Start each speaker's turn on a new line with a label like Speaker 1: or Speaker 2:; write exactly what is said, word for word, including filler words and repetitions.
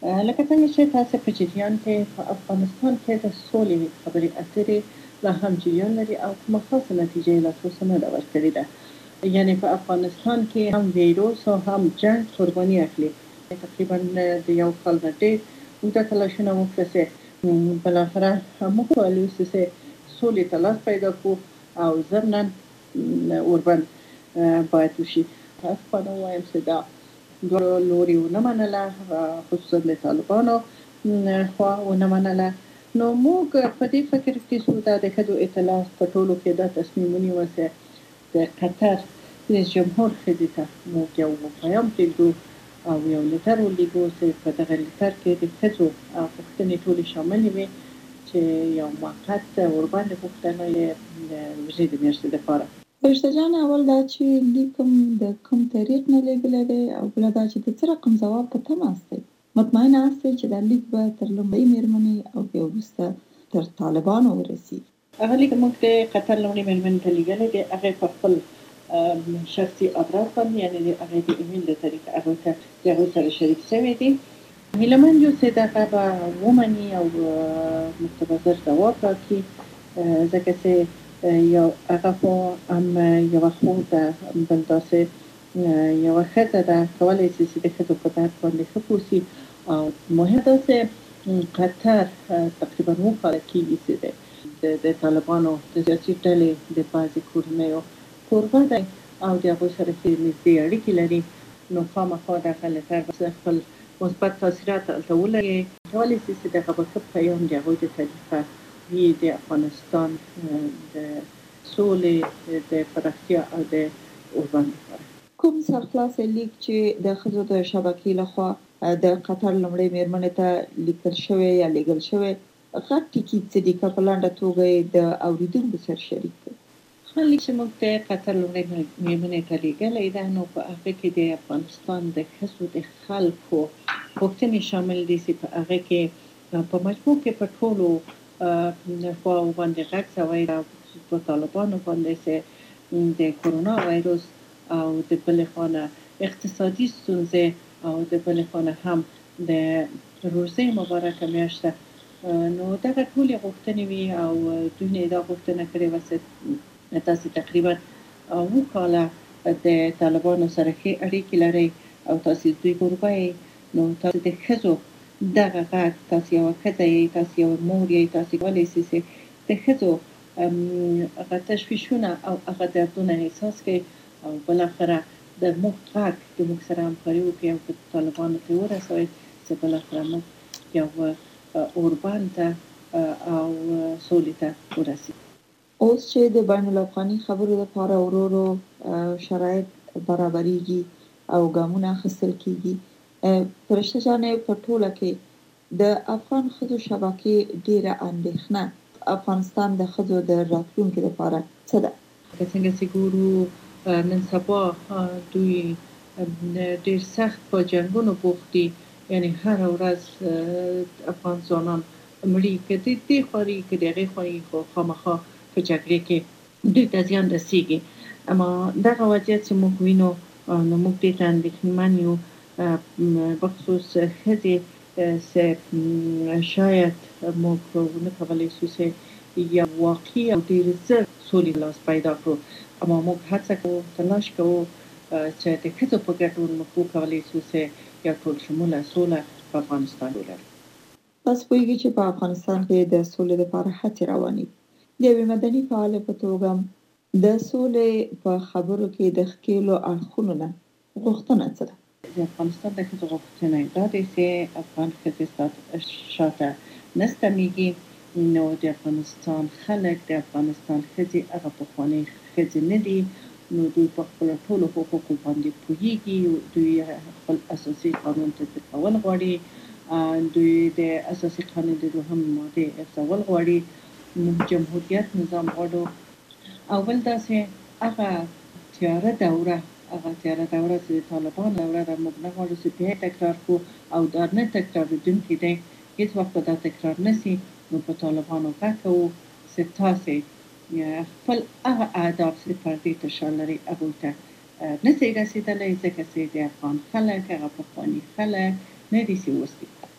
Speaker 1: لکه څنګه چې تاسو په جریان کې په افغانستان کې د سولې خبرې اترې لا هم جریان لري او کومه خاصه نتیجه یې لا تر اوسه نه ده ورکړې ده. یعنې په افغانستان کې هم ویروس او هم جنګ قرباني اخلي. تقریبا د یو کال نه ډېر اوږده تلاشونه وکړه چې بالاخره موږ وکولای شو چې سولې ته لاس پیدا کړو او ضمناً اوربند باید وشي. خپله وایم چې دا دواړو لوري ونه منله، خصوصا د طالبانو خوا ونه منله. نو موږ په دې فکر کې شو دا د ښځو اطلاع په ټولو کې دا تصمیم ونیوه چې د قطر رئیس جمهور ښځې ته موږ یو پیام پرېږدو او یو لیټر ولیږو چې په دغه لیټر کې د ښځو غوښتنې ټولې شاملې وي چې یو موقت ورباندې غوښتنه یې د روژې د میاشتې دپاره.
Speaker 2: فرشته جان، اول دا چې لیکم د کوم طریق نه لیږلی دی او بله دا چې د څه رقم ځواب په تمه استئ؟ مطمئنه استئ چې دا لیک به تر لومړۍ مېرمنې او بیا وروسته تر طالبانو ورسیږي؟
Speaker 1: هغه لیک موږ د قطر لومړۍ مېرمنې ته لیږلی دی. هغې په خپل شخصي ادرس باندې، یعنې د هغې د ایمیل د طریقه هغوی ته د هغوی سره شریک شوی دی. هیله مند یو چې دغه به ومني او موږ ته به ژر ځواب راکړي، ځکه چې یو هغه خو هم یوه خور ده، بل داسې یوه ښځه ده، کولی شي چې د ښځو په درد باندې ښه پوه شي. او مهم دا چې قطر تقریبا اووه کاله کېږي چې د طالبانو د سیاسي ډلې د بعضې کورنیو کوربه دی او د هغوی سره ښې نږدې اړیکې لري. نو خامخا دغه لیټر به خپل مثبت تاثیرات هلته ولري، کولی شي چې دغه به ښه پیام د هغوی د طریقه وي د افغانستان د سولې د پراختیا او د اوربند لپاره.
Speaker 2: کوم سرخلاصه لیک چې د ښځو د شبکې لخوا د قطر لومړۍ مېرمنې ته لیکل شوی یا لیږل شوی غټ ټکي څه دي؟ که په لنډه توګه یې د اورېدونکو سره شریک کړئ.
Speaker 1: هغه لیک چې موږ د قطر لومړۍ مېرمنې ته لیږلی ده، نو په هغه کې د افغانستان د ښځو د خلکو غوښتنې شامل دي چې په هغه کې په مجموع کې په ټولو خواو باندې غږ شوی ده، په طالبانو باندې چې د کرونا وایروس او د بلې خوا نه اقتصادي ستونزې او د بلې خوا نه هم د روژې مبارکه میاشت ده. نو دغه ټولې غوښتنې وي او دوی نه دا غوښتنه کړې وه چې تاسې تقریبا اووه کاله د طالبانو سره ښې اړیکې لرئ او تاسې دوی کوربه یې، نو تاسې د ښځو دغه غږ، تاسې یوه ښځه یې، تاسې یوه مور یې، تاسې کولی شئ چې د ښځو هغه تشویشونه او هغه دردونه احساس کړئ او بالاخره د موږ غږ د موږ سره همکاري وکړئ او په طالبانو ته ورسوئ چې بالاخره موږ یو اوربند ته او سولې ته ورسېږو.
Speaker 2: اوس چې د بین الافغاني خبرو لپاره ورو ورو شرایط برابریږي او ګامونه اخیستل کېږي، فرشته جانې په ټوله کې د افغان ښځو شبکې ډېره اندېښنه افغانستان د ښځو د راتلونکي لپاره څه ده؟
Speaker 1: که څنګه چې ګورو نن سبا دوی ډېر سخت په جنګونو بوخت دي، یعنې هره ورځ افغان ځوانان مړي، که د دې خوا وي که د هغې خوا وي، خو خامخا په جګړې کې دوی ته زیان رسېږي. اما دغه وضعیت چې موږ وینو نو موږ دې ته اندېښمن یو، بخصوص ښځې چې شاید موږ ونه کولی شو چې یو واقعي او ډېر زر سولې لاس پیدا کړو. اما موږ هڅه کوو، تلاش کوو چې د ښځو په ګډون موږ وکولی شو چې یو ټول شموله سوله په افغانستان ولرو.
Speaker 2: تاسو پوهېږئ چې په افغانستان کې د سولې لپاره هڅې روانې دي. د یوې مدني فعاله په توګه د سولې په خبرو کې د ښکېلو اړخونو نه غوښتنه څه ده؟
Speaker 1: د افغانستان د ښځو غوښتنه دا دی چې افغان ښځې شاته نه ستنېږي. نو د افغانستان خلک، د افغانستان ښځې هغه پخوانۍ ښځې نه دي. نو دوی په خپلو ټولو حقوقو باندې پوهېږي. دوی خپل اساسي قانون تطبیقول غواړي. دوی د اساسي قانون د دوهمې مادې حفظول غواړي. موږ جمهوریت نظام غواړو. او بل دا چې هغه تیاره دوره هغه تیاره دوره چې د طالبانو دوره ده، موږ نه غواړو چې بیا تکرار کړو او دا نه تکرارېدونکی دی. هېڅ وخت به دا تکرار نه شي. نو په طالبانو غږ کوو چې تاسې خپل هغه اهداف چې پردې تر شا لري هغوی ته نه شئ رسېدلی، ځکه چې د افغان خلک هغه پخواني خلک نه دي چې اوس دي.